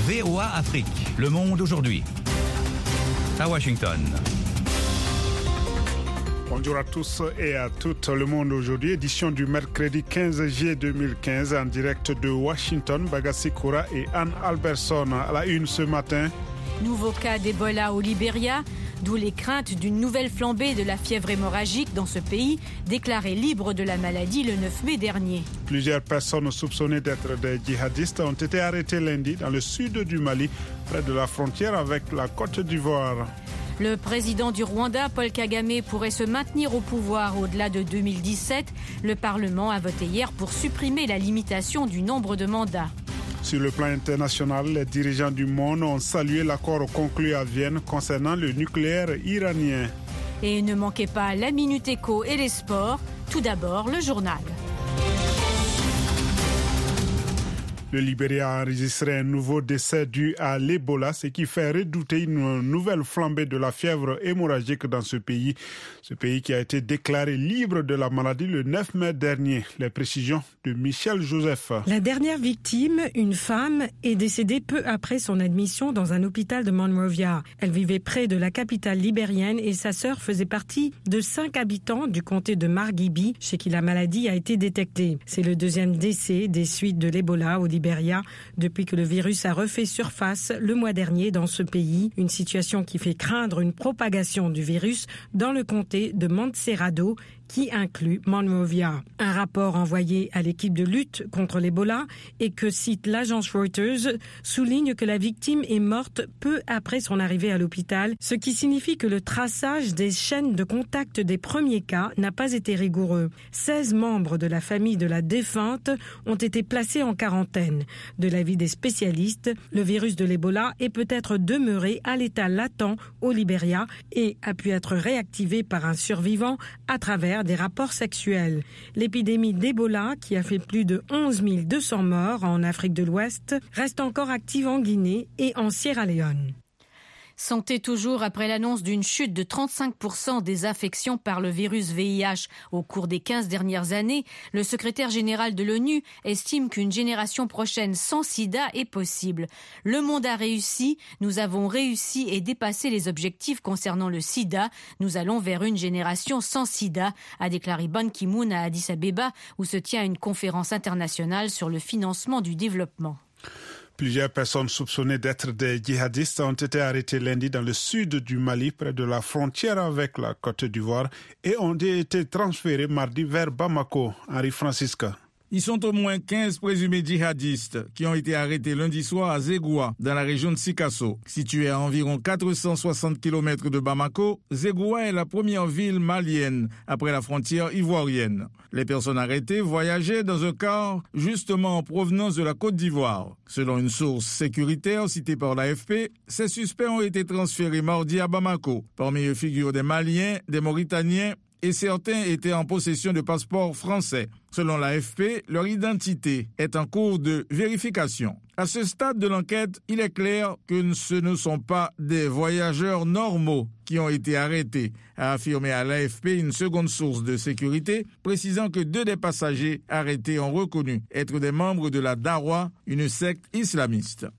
VOA Afrique, le monde aujourd'hui. À Washington. Bonjour à tous et à toutes. Le monde aujourd'hui, édition du mercredi 15 juillet 2015 en direct de Washington. Bagassi Koura et Anne Alberson à la une ce matin. Nouveau cas d'Ebola au Libéria, d'où les craintes d'une nouvelle flambée de la fièvre hémorragique dans ce pays, déclaré libre de la maladie le 9 mai dernier. Plusieurs personnes soupçonnées d'être des djihadistes ont été arrêtées lundi dans le sud du Mali, près de la frontière avec la Côte d'Ivoire. Le président du Rwanda, Paul Kagame, pourrait se maintenir au pouvoir au-delà de 2017. Le Parlement a voté hier pour supprimer la limitation du nombre de mandats. Sur le plan international, les dirigeants du monde ont salué l'accord conclu à Vienne concernant le nucléaire iranien. Et ne manquez pas la Minute Éco et les sports. Tout d'abord, le journal. Le Libéria a enregistré un nouveau décès dû à l'Ebola, ce qui fait redouter une nouvelle flambée de la fièvre hémorragique dans ce pays. Ce pays qui a été déclaré libre de la maladie le 9 mai dernier. Les précisions de Michel Joseph. La dernière victime, une femme, est décédée peu après son admission dans un hôpital de Monrovia. Elle vivait près de la capitale libérienne et sa sœur faisait partie de 5 habitants du comté de Margibi, chez qui la maladie a été détectée. C'est le deuxième décès des suites de l'Ebola au Libéria depuis que le virus a refait surface le mois dernier dans ce pays. Une situation qui fait craindre une propagation du virus dans le comté de Montserrado, qui inclut Monrovia. Un rapport envoyé à l'équipe de lutte contre l'Ebola et que cite l'agence Reuters souligne que la victime est morte peu après son arrivée à l'hôpital, ce qui signifie que le traçage des chaînes de contact des premiers cas n'a pas été rigoureux. 16 membres de la famille de la défunte ont été placés en quarantaine. De l'avis des spécialistes, le virus de l'Ebola est peut-être demeuré à l'état latent au Libéria et a pu être réactivé par un survivant à travers des rapports sexuels. L'épidémie d'Ebola, qui a fait plus de 11 200 morts en Afrique de l'Ouest, reste encore active en Guinée et en Sierra Leone. Santé toujours après l'annonce d'une chute de 35% des infections par le virus VIH au cours des 15 dernières années, le secrétaire général de l'ONU estime qu'une génération prochaine sans sida est possible. Le monde a réussi, nous avons réussi et dépassé les objectifs concernant le sida. Nous allons vers une génération sans sida, a déclaré Ban Ki-moon à Addis Abeba, où se tient une conférence internationale sur le financement du développement. Plusieurs personnes soupçonnées d'être des djihadistes ont été arrêtées lundi dans le sud du Mali, près de la frontière avec la Côte d'Ivoire, et ont été transférées mardi vers Bamako. Henri Francisca. Ils sont au moins 15 présumés djihadistes qui ont été arrêtés lundi soir à Zégoua, dans la région de Sikasso. Située à environ 460 km de Bamako, Zégoua est la première ville malienne après la frontière ivoirienne. Les personnes arrêtées voyageaient dans un car justement en provenance de la Côte d'Ivoire. Selon une source sécuritaire citée par l'AFP, ces suspects ont été transférés mardi à Bamako. Parmi eux figurent des Maliens, des Mauritaniens, et certains étaient en possession de passeports français. Selon l'AFP, leur identité est en cours de vérification. À ce stade de l'enquête, il est clair que ce ne sont pas des voyageurs normaux qui ont été arrêtés, a affirmé à l'AFP une seconde source de sécurité, précisant que 2 des passagers arrêtés ont reconnu être des membres de la Dawa, une secte islamiste.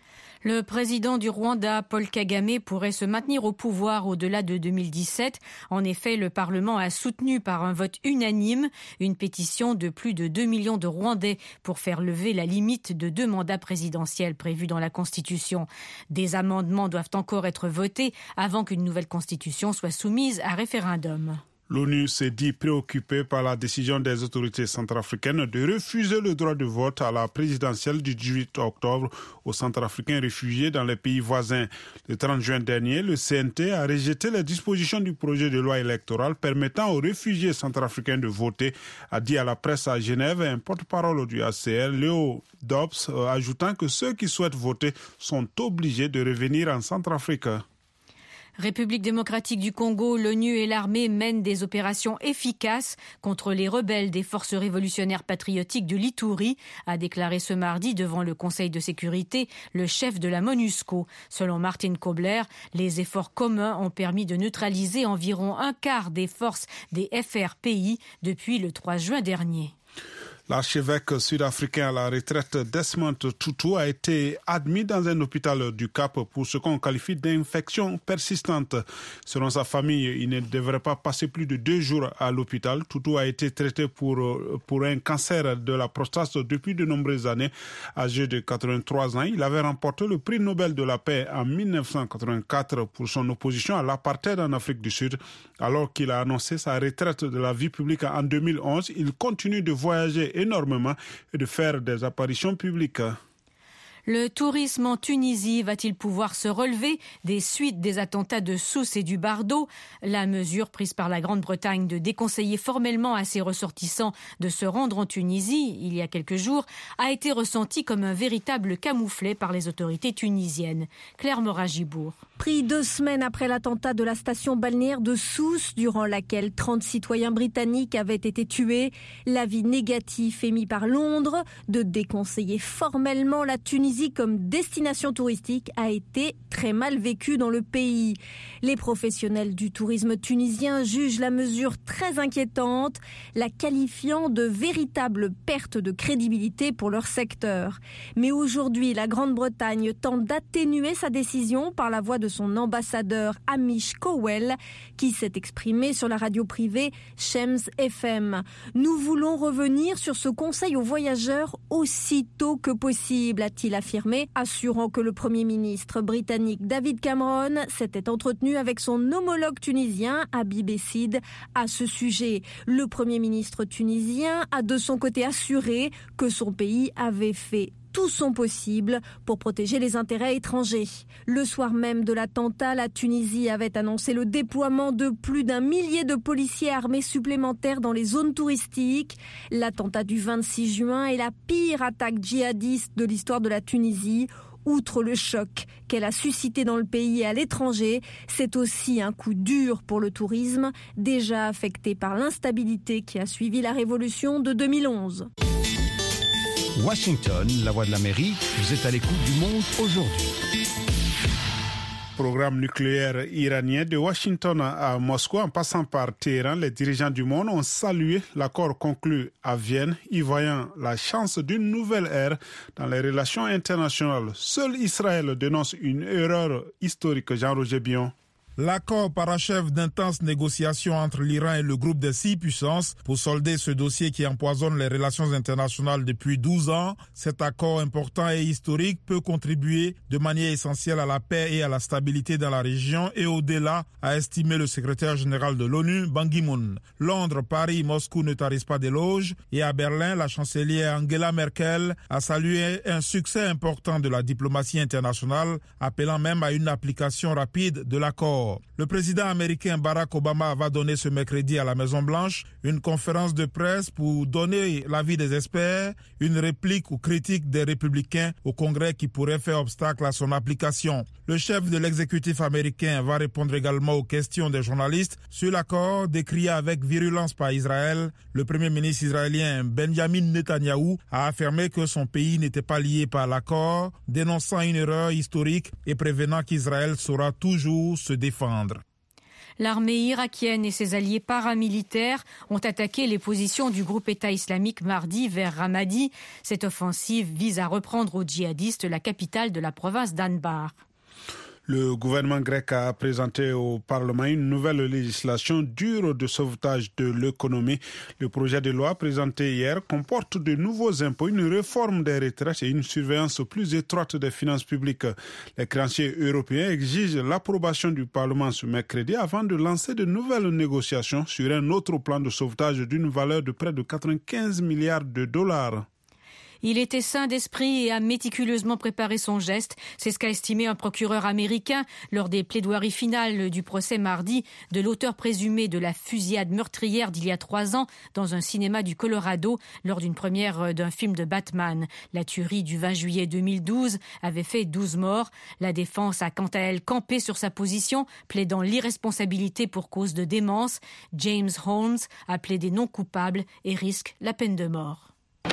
Le président du Rwanda, Paul Kagame, pourrait se maintenir au pouvoir au-delà de 2017. En effet, le Parlement a soutenu par un vote unanime une pétition de plus de 2 millions de Rwandais pour faire lever la limite de 2 mandats présidentiels prévus dans la Constitution. Des amendements doivent encore être votés avant qu'une nouvelle Constitution soit soumise à référendum. L'ONU s'est dit préoccupée par la décision des autorités centrafricaines de refuser le droit de vote à la présidentielle du 18 octobre aux Centrafricains réfugiés dans les pays voisins. Le 30 juin dernier, le CNT a rejeté les dispositions du projet de loi électorale permettant aux réfugiés centrafricains de voter, a dit à la presse à Genève un porte-parole du HCR, Léo Dobbs, ajoutant que ceux qui souhaitent voter sont obligés de revenir en Centrafrique. République démocratique du Congo, l'ONU et l'armée mènent des opérations efficaces contre les rebelles des forces révolutionnaires patriotiques de l'Ituri, a déclaré ce mardi devant le Conseil de sécurité le chef de la MONUSCO. Selon Martin Kobler, les efforts communs ont permis de neutraliser environ un quart des forces des FRPI depuis le 3 juin dernier. L'archevêque sud-africain à la retraite Desmond Tutu a été admis dans un hôpital du Cap pour ce qu'on qualifie d'infection persistante. Selon sa famille, il ne devrait pas passer plus de 2 jours à l'hôpital. Tutu a été traité pour un cancer de la prostate depuis de nombreuses années. Âgé de 83 ans, il avait remporté le prix Nobel de la paix en 1984 pour son opposition à l'apartheid en Afrique du Sud. Alors qu'il a annoncé sa retraite de la vie publique en 2011, il continue de voyager énormément et de faire des apparitions publiques. Le tourisme en Tunisie va-t-il pouvoir se relever des suites des attentats de Sousse et du Bardo? La mesure prise par la Grande-Bretagne de déconseiller formellement à ses ressortissants de se rendre en Tunisie, il y a quelques jours, a été ressentie comme un véritable camouflet par les autorités tunisiennes. Claire Moragibourg. Pris 2 semaines après l'attentat de la station balnéaire de Sousse, durant laquelle 30 citoyens britanniques avaient été tués, l'avis négatif émis par Londres de déconseiller formellement la Tunisie comme destination touristique a été très mal vécu dans le pays. Les professionnels du tourisme tunisien jugent la mesure très inquiétante, la qualifiant de véritable perte de crédibilité pour leur secteur. Mais aujourd'hui, la Grande-Bretagne tente d'atténuer sa décision par la voix de son ambassadeur Hamish Cowell, qui s'est exprimé sur la radio privée Shems FM. Nous voulons revenir sur ce conseil aux voyageurs aussitôt que possible, a-t-il affirmé, assurant que le Premier ministre britannique David Cameron s'était entretenu avec son homologue tunisien Habib Essid à ce sujet. Le Premier ministre tunisien a de son côté assuré que son pays avait fait tout son possible pour protéger les intérêts étrangers. Le soir même de l'attentat, la Tunisie avait annoncé le déploiement de plus d'1 millier de policiers armés supplémentaires dans les zones touristiques. L'attentat du 26 juin est la pire attaque djihadiste de l'histoire de la Tunisie. Outre le choc qu'elle a suscité dans le pays et à l'étranger, c'est aussi un coup dur pour le tourisme, déjà affecté par l'instabilité qui a suivi la révolution de 2011. Washington, la voix de l'Amérique, vous êtes à l'écoute du monde aujourd'hui. Programme nucléaire iranien de Washington à Moscou en passant par Téhéran, les dirigeants du monde ont salué l'accord conclu à Vienne, y voyant la chance d'une nouvelle ère dans les relations internationales. Seul Israël dénonce une erreur historique. Jean-Roger Bion. L'accord parachève d'intenses négociations entre l'Iran et le groupe des 6 puissances pour solder ce dossier qui empoisonne les relations internationales depuis 12 ans. Cet accord important et historique peut contribuer de manière essentielle à la paix et à la stabilité dans la région et au-delà, a estimé le secrétaire général de l'ONU, Ban Ki-moon. Londres, Paris, Moscou ne tarissent pas d'éloges et à Berlin, la chancelière Angela Merkel a salué un succès important de la diplomatie internationale, appelant même à une application rapide de l'accord. Le président américain Barack Obama va donner ce mercredi à la Maison-Blanche une conférence de presse pour donner l'avis des experts, une réplique ou critique des républicains au Congrès qui pourrait faire obstacle à son application. Le chef de l'exécutif américain va répondre également aux questions des journalistes sur l'accord décrié avec virulence par Israël. Le premier ministre israélien Benjamin Netanyahou a affirmé que son pays n'était pas lié par l'accord, dénonçant une erreur historique et prévenant qu'Israël saura toujours se défendre. L'armée irakienne et ses alliés paramilitaires ont attaqué les positions du groupe État islamique mardi vers Ramadi. Cette offensive vise à reprendre aux djihadistes la capitale de la province d'Anbar. Le gouvernement grec a présenté au Parlement une nouvelle législation dure de sauvetage de l'économie. Le projet de loi présenté hier comporte de nouveaux impôts, une réforme des retraites et une surveillance plus étroite des finances publiques. Les créanciers européens exigent l'approbation du Parlement ce mercredi avant de lancer de nouvelles négociations sur un autre plan de sauvetage d'une valeur de près de 95 milliards de dollars. Il était sain d'esprit et a méticuleusement préparé son geste. C'est ce qu'a estimé un procureur américain lors des plaidoiries finales du procès mardi de l'auteur présumé de la fusillade meurtrière d'il y a 3 ans dans un cinéma du Colorado lors d'une première d'un film de Batman. La tuerie du 20 juillet 2012 avait fait 12 morts. La défense a quant à elle campé sur sa position, plaidant l'irresponsabilité pour cause de démence. James Holmes a plaidé non coupable et risque la peine de mort.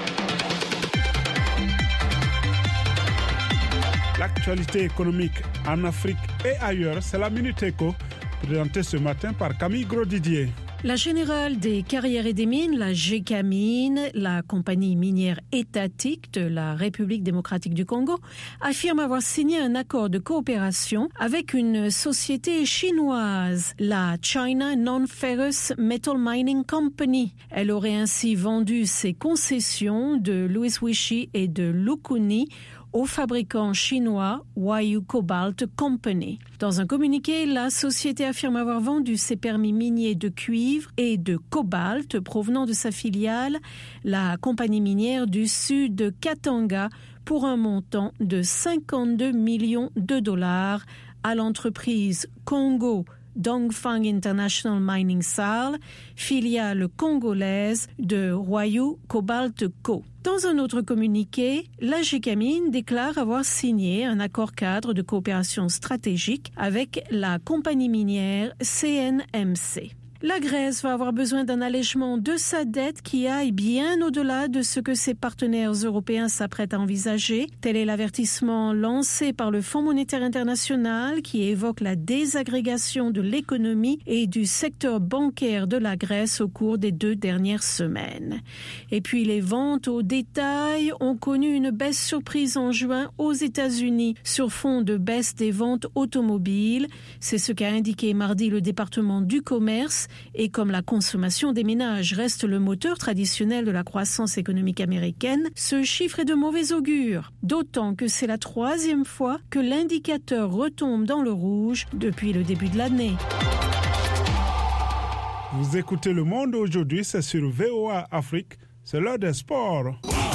L'actualité économique en Afrique et ailleurs, c'est la Minute Éco, présentée ce matin par Camille Gros-Didier. La Générale des Carrières et des Mines, la Gécamine, la compagnie minière étatique de la République démocratique du Congo, affirme avoir signé un accord de coopération avec une société chinoise, la China Non-Ferrous Metal Mining Company. Elle aurait ainsi vendu ses concessions de Louis Wishi et de Lukuni au fabricant chinois Huayou Cobalt Company. Dans un communiqué, la société affirme avoir vendu ses permis miniers de cuivre et de cobalt provenant de sa filiale, la compagnie minière du sud de Katanga, pour un montant de 52 millions de dollars à l'entreprise Congo Dongfang International Mining SAL, filiale congolaise de Huayou Cobalt Co. Dans un autre communiqué, la Gécamine déclare avoir signé un accord cadre de coopération stratégique avec la compagnie minière CNMC. La Grèce va avoir besoin d'un allègement de sa dette qui aille bien au-delà de ce que ses partenaires européens s'apprêtent à envisager. Tel est l'avertissement lancé par le Fonds monétaire international qui évoque la désagrégation de l'économie et du secteur bancaire de la Grèce au cours des 2 dernières semaines. Et puis les ventes au détail ont connu une baisse surprise en juin aux États-Unis sur fond de baisse des ventes automobiles. C'est ce qu'a indiqué mardi le département du commerce. Et comme la consommation des ménages reste le moteur traditionnel de la croissance économique américaine, ce chiffre est de mauvais augure. D'autant que c'est la 3e fois que l'indicateur retombe dans le rouge depuis le début de l'année. Vous écoutez Le Monde aujourd'hui, c'est sur VOA Afrique. C'est l'heure des sports.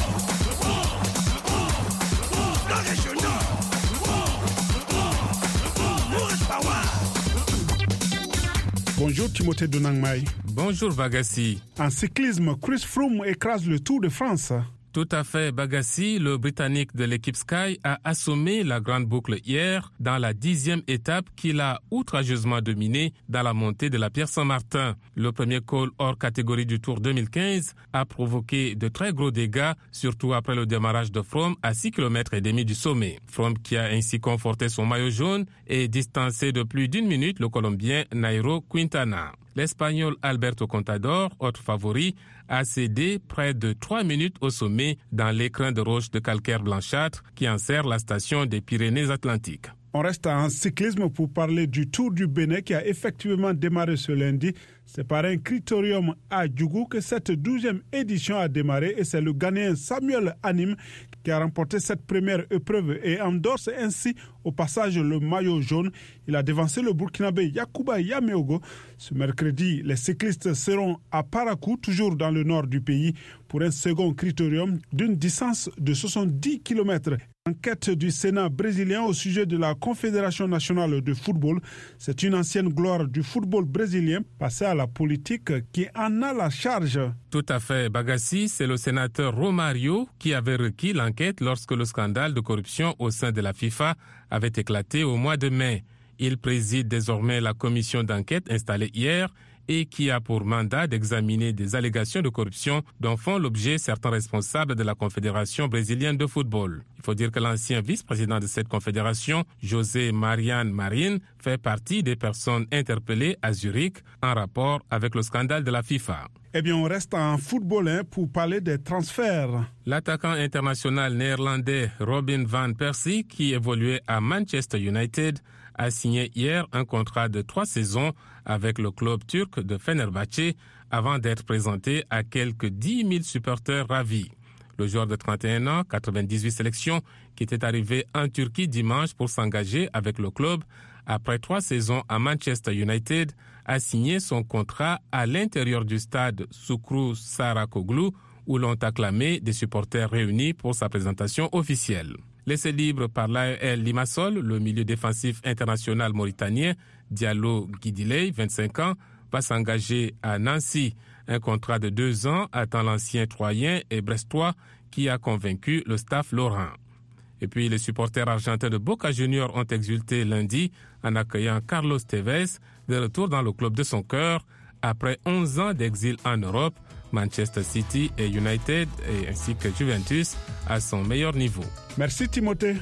Bonjour Timothée Donangmai. Bonjour Bagassi. En cyclisme, Chris Froome écrase le Tour de France. Tout à fait, Bagassi, le Britannique de l'équipe Sky a assommé la grande boucle hier dans la 10e étape qu'il a outrageusement dominée dans la montée de la Pierre Saint-Martin. Le premier col hors catégorie du Tour 2015 a provoqué de très gros dégâts, surtout après le démarrage de Froome à 6,5 km du sommet. Froome qui a ainsi conforté son maillot jaune et distancé de plus d'1 minute le Colombien Nairo Quintana. L'Espagnol Alberto Contador, autre favori, a cédé près de 3 minutes au sommet dans l'écrin de roche de calcaire blanchâtre qui enserre la station des Pyrénées-Atlantiques. On reste en cyclisme pour parler du Tour du Bénin qui a effectivement démarré ce lundi. C'est par un critérium à Djougou que cette 12e édition a démarré et c'est le Ghanéen Samuel Anim qui a remporté cette première épreuve et endorse ainsi au passage le maillot jaune. Il a devancé le Burkinabé Yacouba Yameogo. Ce mercredi, les cyclistes seront à Parakou, toujours dans le nord du pays, pour un second critérium d'une distance de 70 km. Enquête du Sénat brésilien au sujet de la Confédération nationale de football. C'est une ancienne gloire du football brésilien passée à la politique qui en a la charge. Tout à fait, Bagassi, c'est le sénateur Romario qui avait requis l'enquête lorsque le scandale de corruption au sein de la FIFA avait éclaté au mois de mai. Il préside désormais la commission d'enquête installée hier et qui a pour mandat d'examiner des allégations de corruption dont font l'objet certains responsables de la Confédération brésilienne de football. Il faut dire que l'ancien vice-président de cette confédération, José Mariano Marin, fait partie des personnes interpellées à Zurich en rapport avec le scandale de la FIFA. Eh bien, on reste en football pour parler des transferts. L'attaquant international néerlandais Robin van Persie, qui évoluait à Manchester United, a signé hier un contrat de 3 saisons avec le club turc de Fenerbahçe avant d'être présenté à quelques 10 000 supporters ravis. Le joueur de 31 ans, 98 sélections, qui était arrivé en Turquie dimanche pour s'engager avec le club, après 3 saisons à Manchester United, a signé son contrat à l'intérieur du stade Çukur Saracoğlu, où l'ont acclamé des supporters réunis pour sa présentation officielle. Laissé libre par l'AEL Limassol, le milieu défensif international mauritanien Diallo Guidiley, 25 ans, va s'engager à Nancy. Un contrat de 2 ans attend l'ancien Troyen et Brestois qui a convaincu le staff lorrain. Et puis les supporters argentins de Boca Juniors ont exulté lundi en accueillant Carlos Tevez de retour dans le club de son cœur après 11 ans d'exil en Europe. Manchester City et United ainsi que Juventus à son meilleur niveau. Merci Timothée.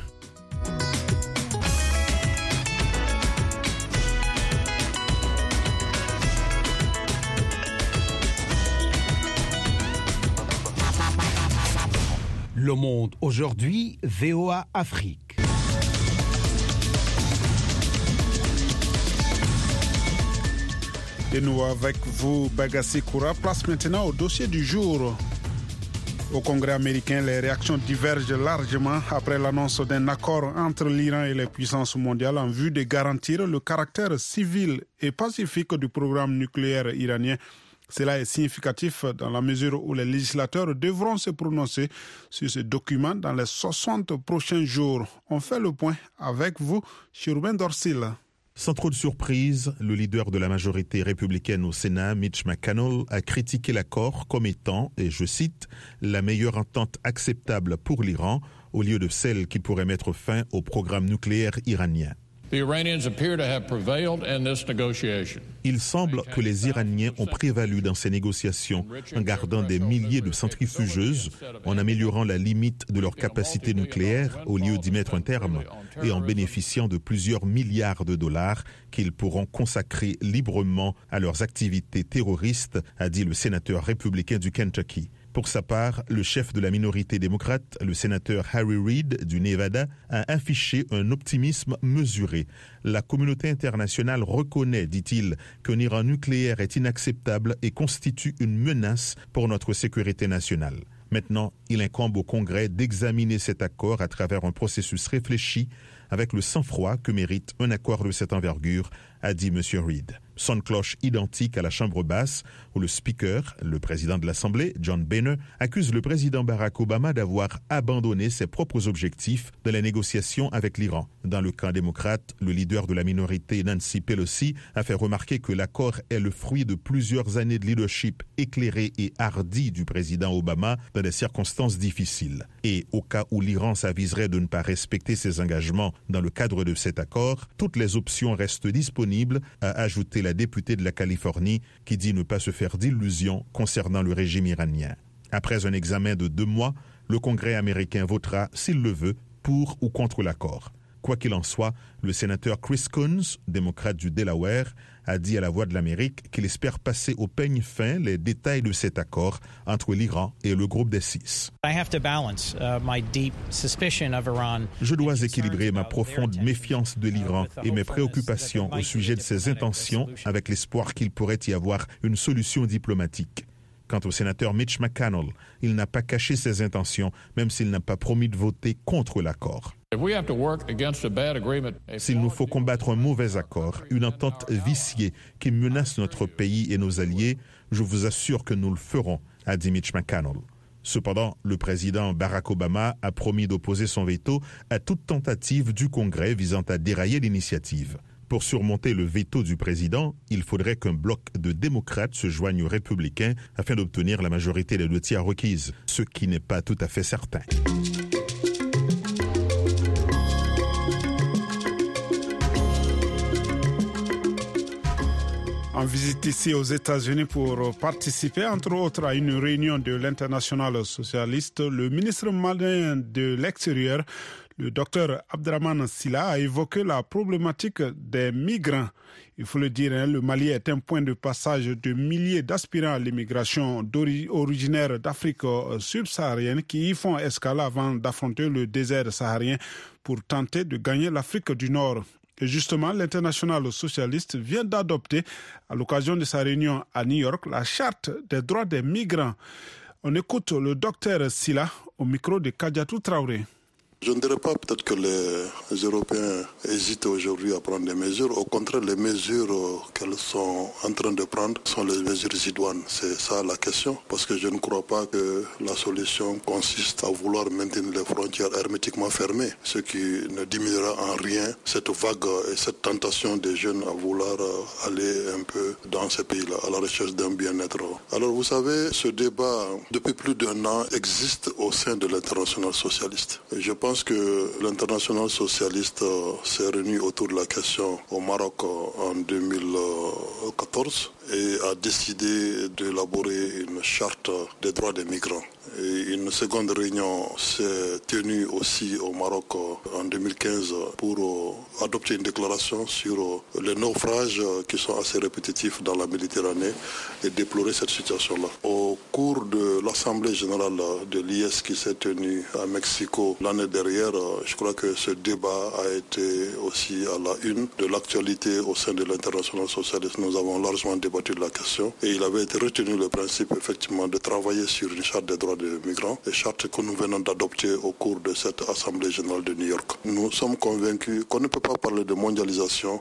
Le Monde aujourd'hui, VOA Afrique. Et nous avec vous, Bagassi Koura, place maintenant au dossier du jour. Au Congrès américain, les réactions divergent largement après l'annonce d'un accord entre l'Iran et les puissances mondiales en vue de garantir le caractère civil et pacifique du programme nucléaire iranien. Cela est significatif dans la mesure où les législateurs devront se prononcer sur ce document dans les 60 prochains jours. On fait le point avec vous, Chirubin Dorsil. Sans trop de surprise, le leader de la majorité républicaine au Sénat, Mitch McConnell, a critiqué l'accord comme étant, et je cite, « la meilleure entente acceptable pour l'Iran au lieu de celle qui pourrait mettre fin au programme nucléaire iranien ». Il semble que les Iraniens ont prévalu dans ces négociations en gardant des milliers de centrifugeuses, en améliorant la limite de leur capacité nucléaire au lieu d'y mettre un terme et en bénéficiant de plusieurs milliards de dollars qu'ils pourront consacrer librement à leurs activités terroristes, a dit le sénateur républicain du Kentucky. Pour sa part, le chef de la minorité démocrate, le sénateur Harry Reid du Nevada, a affiché un optimisme mesuré. La communauté internationale reconnaît, dit-il, qu'un Iran nucléaire est inacceptable et constitue une menace pour notre sécurité nationale. Maintenant, il incombe au Congrès d'examiner cet accord à travers un processus réfléchi avec le sang-froid que mérite un accord de cette envergure, a dit M. Reid. Son de cloche identique à la Chambre basse, où le speaker, le président de l'Assemblée, John Boehner, accuse le président Barack Obama d'avoir abandonné ses propres objectifs de la négociation avec l'Iran. Dans le camp démocrate, le leader de la minorité, Nancy Pelosi, a fait remarquer que l'accord est le fruit de plusieurs années de leadership éclairé et hardi du président Obama dans des circonstances difficiles. Et au cas où l'Iran s'aviserait de ne pas respecter ses engagements dans le cadre de cet accord, toutes les options restent disponibles, a ajouté la députée de la Californie qui dit ne pas se faire d'illusions concernant le régime iranien. Après un examen de 2 mois, le Congrès américain votera, s'il le veut, pour ou contre l'accord. Quoi qu'il en soit, le sénateur Chris Coons, démocrate du Delaware, a dit à La Voix de l'Amérique qu'il espère passer au peigne fin les détails de cet accord entre l'Iran et le groupe des 6. Je dois équilibrer ma profonde méfiance de l'Iran et mes préoccupations au sujet de ses intentions avec l'espoir qu'il pourrait y avoir une solution diplomatique. Quant au sénateur Mitch McConnell, il n'a pas caché ses intentions, même s'il n'a pas promis de voter contre l'accord. S'il nous faut combattre un mauvais accord, une entente viciée qui menace notre pays et nos alliés, je vous assure que nous le ferons, a dit Mitch McConnell. Cependant, le président Barack Obama a promis d'opposer son veto à toute tentative du Congrès visant à dérailler l'initiative. Pour surmonter le veto du président, il faudrait qu'un bloc de démocrates se joigne aux républicains afin d'obtenir la majorité des 2/3 requises, ce qui n'est pas tout à fait certain. En visite ici aux États-Unis pour participer, entre autres, à une réunion de l'Internationale socialiste, le ministre malien de l'Extérieur, le docteur Abdrahmane Sylla, a évoqué la problématique des migrants. Il faut le dire, le Mali est un point de passage de milliers d'aspirants à l'immigration originaires d'Afrique subsaharienne qui y font escale avant d'affronter le désert saharien pour tenter de gagner l'Afrique du Nord. Et justement, l'Internationale socialiste vient d'adopter, à l'occasion de sa réunion à New York, la charte des droits des migrants. On écoute le docteur Sylla au micro de Kadiatou Traoré. Je ne dirais pas peut-être que les Européens hésitent aujourd'hui à prendre des mesures. Au contraire, les mesures qu'elles sont en train de prendre sont les mesures idoines. C'est ça la question. Parce que je ne crois pas que la solution consiste à vouloir maintenir les frontières hermétiquement fermées, ce qui ne diminuera en rien cette vague et cette tentation des jeunes à vouloir aller un peu dans ces pays-là, à la recherche d'un bien-être. Alors vous savez, ce débat, depuis plus d'1 an, existe au sein de l'Internationale socialiste. Et je pense que l'Internationale socialiste s'est réunie autour de la question au Maroc en 2014 et a décidé d'élaborer une charte des droits des migrants. Et une seconde réunion s'est tenue aussi au Maroc en 2015 pour adopter une déclaration sur les naufrages qui sont assez répétitifs dans la Méditerranée et déplorer cette situation-là. Au cours de l'Assemblée générale de l'IS qui s'est tenue à Mexico l'année dernière, je crois que ce débat a été aussi à la une de l'actualité au sein de l'Internationale socialiste. Nous avons largement débattu de la question et il avait été retenu le principe effectivement de travailler sur une charte des droits des migrants, et charte que nous venons d'adopter au cours de cette Assemblée générale de New York. Nous sommes convaincus qu'on ne peut pas parler de mondialisation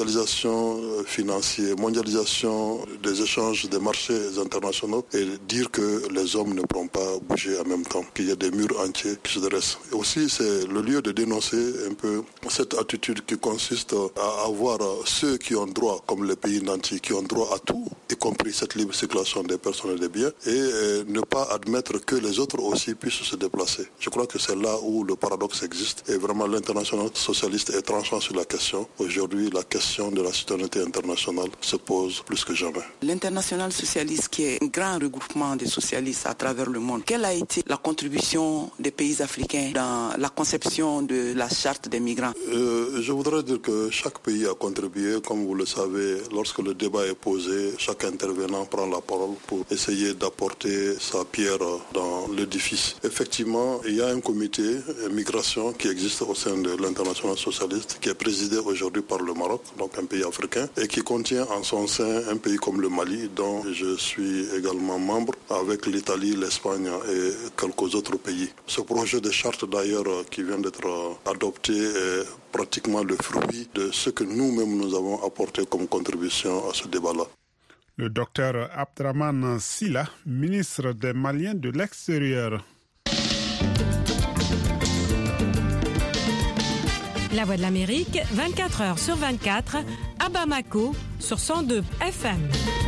financière, mondialisation des échanges des marchés internationaux et dire que les hommes ne pourront pas bouger en même temps, qu'il y a des murs entiers qui se dressent. Et aussi, c'est le lieu de dénoncer un peu cette attitude qui consiste à avoir ceux qui ont droit, comme les pays nantis, qui ont droit à tout, y compris cette libre circulation des personnes et des biens, et ne pas admettre que les autres aussi puissent se déplacer. Je crois que c'est là où le paradoxe existe et vraiment l'international socialiste est tranchant sur la question. Aujourd'hui, la question de la citoyenneté internationale se pose plus que jamais. L'international socialiste, qui est un grand regroupement de socialistes à travers le monde, quelle a été la contribution des pays africains dans la conception de la charte des migrants? Je voudrais dire que chaque pays a contribué. Comme vous le savez, lorsque le débat est posé, chaque intervenant prend la parole pour essayer d'apporter sa pierre dans l'édifice. Effectivement, il y a un comité migration qui existe au sein de l'international socialiste, qui est présidé aujourd'hui par le Maroc, donc un pays africain, et qui contient en son sein un pays comme le Mali, dont je suis également membre, avec l'Italie, l'Espagne et quelques autres pays. Ce projet de charte d'ailleurs qui vient d'être adopté est pratiquement le fruit de ce que nous-mêmes nous avons apporté comme contribution à ce débat-là. Le docteur Abdraman Sila, ministre des Maliens de l'extérieur. La Voix de l'Amérique, 24 heures sur 24, à Bamako, sur 102 FM.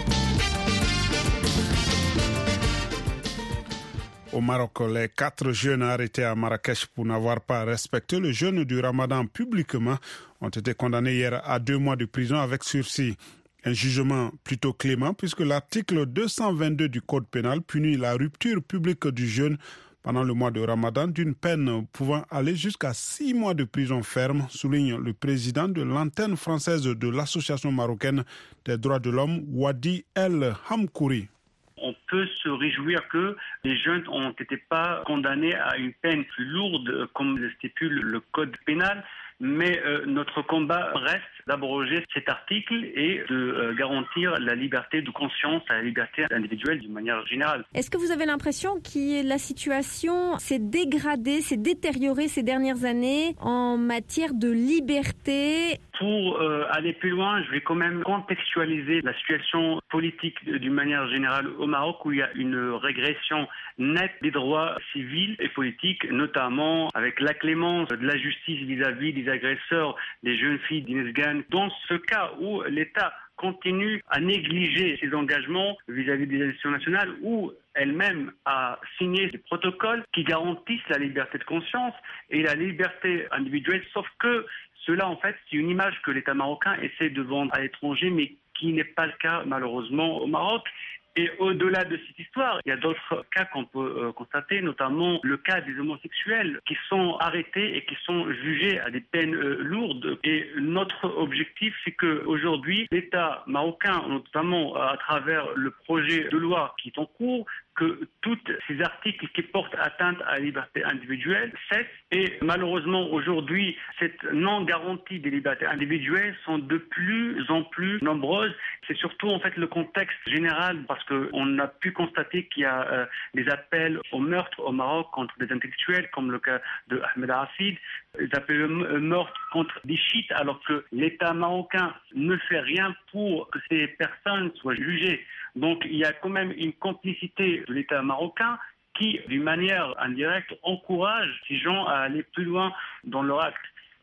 Au Maroc, les 4 jeunes arrêtés à Marrakech pour n'avoir pas respecté le jeûne du Ramadan publiquement ont été condamnés hier à 2 mois de prison avec sursis. Un jugement plutôt clément puisque l'article 222 du Code pénal punit la rupture publique du jeûne pendant le mois de Ramadan d'une peine pouvant aller jusqu'à 6 mois de prison ferme, souligne le président de l'antenne française de l'Association marocaine des droits de l'homme, Wadi El Hamkouri. On peut se réjouir que les jeunes n'ont été pas condamnés à une peine plus lourde comme le stipule le Code pénal. Mais notre combat reste d'abroger cet article et de garantir la liberté de conscience, la liberté individuelle d'une manière générale. Est-ce que vous avez l'impression que la situation s'est dégradée, s'est détériorée ces dernières années en matière de liberté ? Pour aller plus loin, je vais quand même contextualiser la situation politique d'une manière générale au Maroc où il y a une régression nette des droits civils et politiques, notamment avec la clémence de la justice vis-à-vis des agresseurs des jeunes filles d'Inezgan. Dans ce cas où l'État continue à négliger ses engagements vis-à-vis des élections nationales ou elle-même a signé des protocoles qui garantissent la liberté de conscience et la liberté individuelle, sauf que cela, en fait, c'est une image que l'État marocain essaie de vendre à l'étranger, mais qui n'est pas le cas, malheureusement, au Maroc. Et au-delà de cette histoire, il y a d'autres cas qu'on peut constater, notamment le cas des homosexuels qui sont arrêtés et qui sont jugés à des peines lourdes. Et notre objectif, c'est qu'aujourd'hui, l'État marocain, notamment à travers le projet de loi qui est en cours, que tous ces articles qui portent atteinte à la liberté individuelle cessent. Et malheureusement, aujourd'hui, cette non-garantie des libertés individuelles sont de plus en plus nombreuses. C'est surtout en fait le contexte général parce qu'on a pu constater qu'il y a des appels au meurtre au Maroc contre des intellectuels, comme le cas de Ahmed Hafid, des appels au meurtre contre des chiites, alors que l'État marocain ne fait rien pour que ces personnes soient jugées. Donc il y a quand même une complicité de l'État marocain qui, d'une manière indirecte, encourage ces gens à aller plus loin dans leur acte.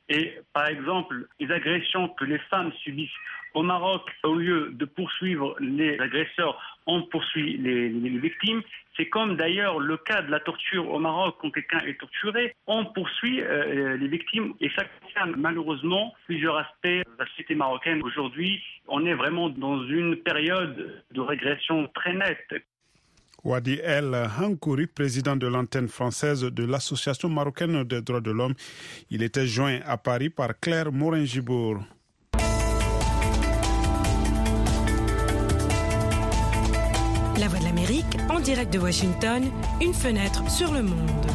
Et par exemple, les agressions que les femmes subissent au Maroc, au lieu de poursuivre les agresseurs, on poursuit les victimes. C'est comme d'ailleurs le cas de la torture au Maroc, quand quelqu'un est torturé, on poursuit les victimes. Et ça concerne malheureusement plusieurs aspects de la société marocaine. Aujourd'hui, on est vraiment dans une période de régression très nette. Wadi El Hankouri, président de l'antenne française de l'Association marocaine des droits de l'homme. Il était joint à Paris par Claire Morin-Gibour. La Voix de l'Amérique, en direct de Washington, une fenêtre sur le monde.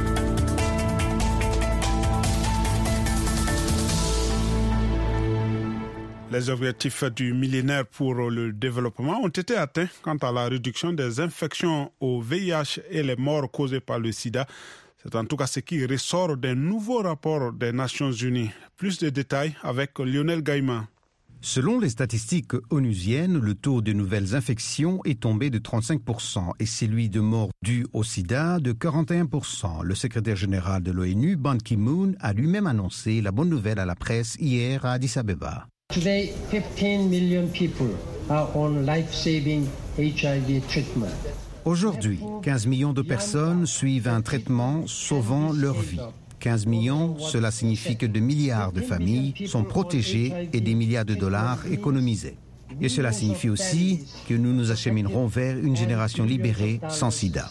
Les objectifs du millénaire pour le développement ont été atteints quant à la réduction des infections au VIH et les morts causées par le sida. C'est en tout cas ce qui ressort d'un nouveau rapport des Nations Unies. Plus de détails avec Lionel Gaïma. Selon les statistiques onusiennes, le taux de nouvelles infections est tombé de 35% et celui de morts dus au sida de 41%. Le secrétaire général de l'ONU, Ban Ki-moon, a lui-même annoncé la bonne nouvelle à la presse hier à Addis Abeba. Today, 15 million people are on life-saving HIV treatment. Aujourd'hui, 15 millions de personnes suivent un traitement sauvant leur vie. 15 millions, cela signifie que de milliards de familles sont protégées et des milliards de dollars économisés. Et cela signifie aussi que nous nous acheminerons vers une génération libérée sans sida.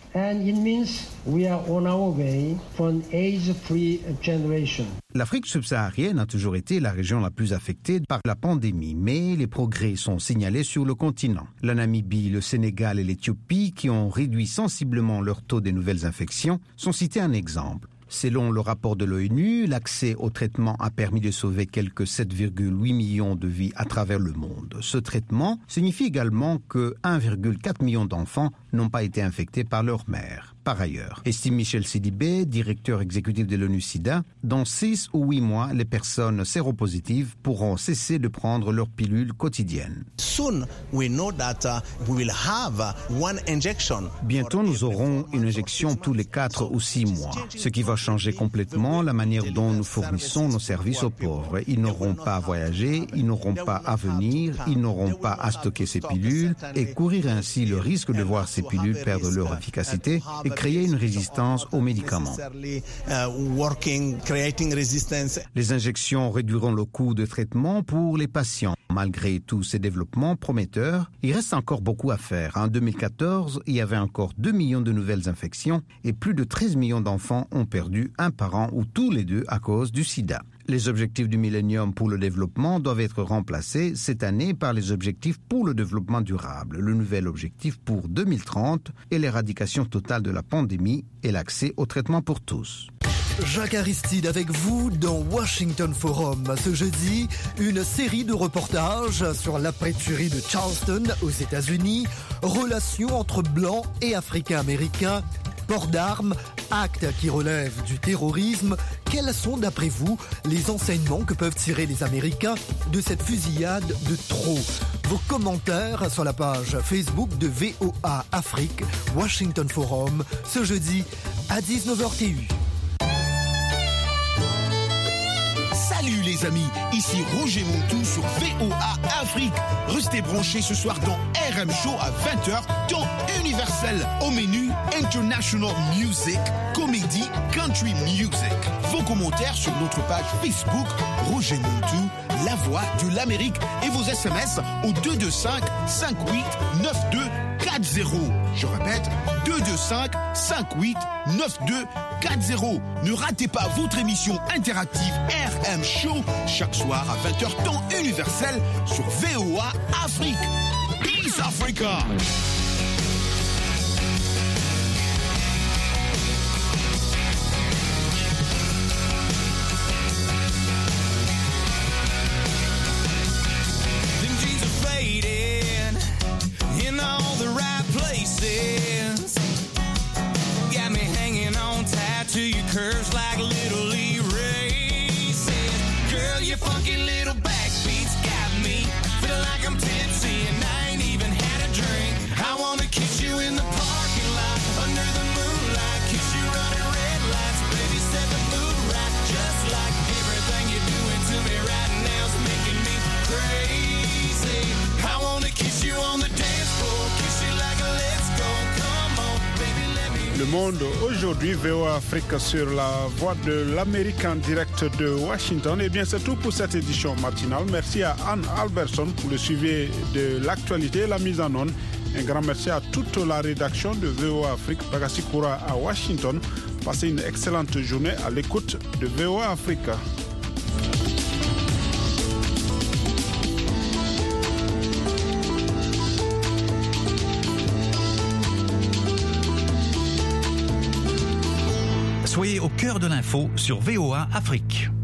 L'Afrique subsaharienne a toujours été la région la plus affectée par la pandémie, mais les progrès sont signalés sur le continent. La Namibie, le Sénégal et l'Éthiopie, qui ont réduit sensiblement leur taux de nouvelles infections, sont cités en exemple. Selon le rapport de l'ONU, l'accès au traitement a permis de sauver quelques 7,8 millions de vies à travers le monde. Ce traitement signifie également que 1,4 million d'enfants n'ont pas été infectés par leur mère. Par ailleurs, estime Michel Sidibé, directeur exécutif de l'ONU-SIDA, dans 6 ou 8 mois, les personnes séropositives pourront cesser de prendre leur pilule quotidienne. Bientôt, nous aurons une injection tous les 4 ou 6 mois, ce qui va changer complètement la manière dont nous fournissons nos services aux pauvres. Ils n'auront pas à voyager, ils n'auront pas à venir, ils n'auront pas à stocker ces pilules et courir ainsi le risque de voir ces pilules perdre leur efficacité et créer une résistance aux médicaments. Les injections réduiront le coût de traitement pour les patients. Malgré tous ces développements prometteurs, il reste encore beaucoup à faire. En 2014, il y avait encore 2 millions de nouvelles infections et plus de 13 millions d'enfants ont perdu un parent ou tous les deux à cause du sida. Les objectifs du millénium pour le développement doivent être remplacés cette année par les objectifs pour le développement durable. Le nouvel objectif pour 2030 est l'éradication totale de la pandémie et l'accès au traitement pour tous. Jacques Aristide avec vous dans Washington Forum. Ce jeudi, une série de reportages sur l'après-tuerie de Charleston aux États-Unis, relations entre blancs et africains-américains, port d'armes, actes qui relèvent du terrorisme. Quels sont d'après vous les enseignements que peuvent tirer les Américains de cette fusillade de trop? Vos commentaires sur la page Facebook de VOA Afrique, Washington Forum, ce jeudi à 19h TU. Salut les amis, ici Roger Montou sur VOA Afrique. Restez branchés ce soir dans RM Show à 20h, temps universel. Au menu, International Music, Comédie, Country Music. Vos commentaires sur notre page Facebook, Roger Montou, la voix de l'Amérique. Et vos SMS au 225 58 92 40. Je répète, 225 58 92 40. Ne ratez pas votre émission interactive RM Show chaque soir à 20h temps universel sur VOA Afrique. Peace Africa. Curves like little Lee races. Girl, your funky little backbeats got me feeling like I'm tipsy and I ain't even had a drink. I wanna kiss you in the parking lot under the moonlight, kiss you running red lights, baby, set the mood right, just like every Le Monde aujourd'hui, VOA Afrique sur la voie de l'Amérique en direct de Washington. Eh bien, c'est tout pour cette édition matinale. Merci à Anne Alberson pour le suivi de l'actualité et la mise en onde. Un grand merci à toute la rédaction de VOA Afrique. Bagassi Koura à Washington. Passez une excellente journée à l'écoute de VOA Afrique. Soyez au cœur de l'info sur VOA Afrique.